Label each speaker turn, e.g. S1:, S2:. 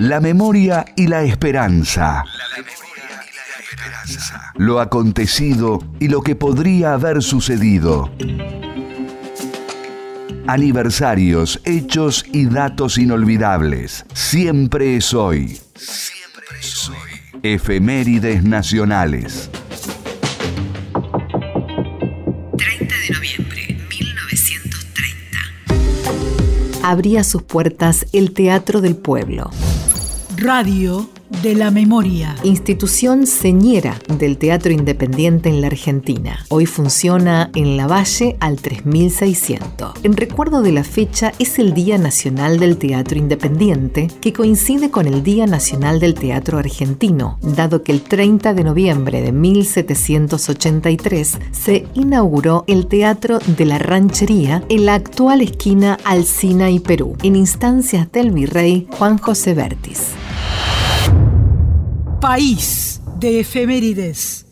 S1: La memoria y la esperanza. Lo acontecido y lo que podría haber sucedido. Aniversarios, hechos y datos inolvidables. Siempre es hoy. Siempre es hoy. Efemérides nacionales.
S2: 30 de noviembre, 1930.
S3: Abría sus puertas el Teatro del Pueblo.
S4: Radio de la Memoria.
S3: Institución señera del teatro independiente en la Argentina. Hoy funciona en Lavalle al 3600. En recuerdo de la fecha es el Día Nacional del Teatro Independiente, que coincide con el Día Nacional del Teatro Argentino, dado que el 30 de noviembre de 1783 se inauguró el Teatro de la Ranchería en la actual esquina Alsina y Perú, en instancias del virrey Juan José Bertis.
S4: País de efemérides.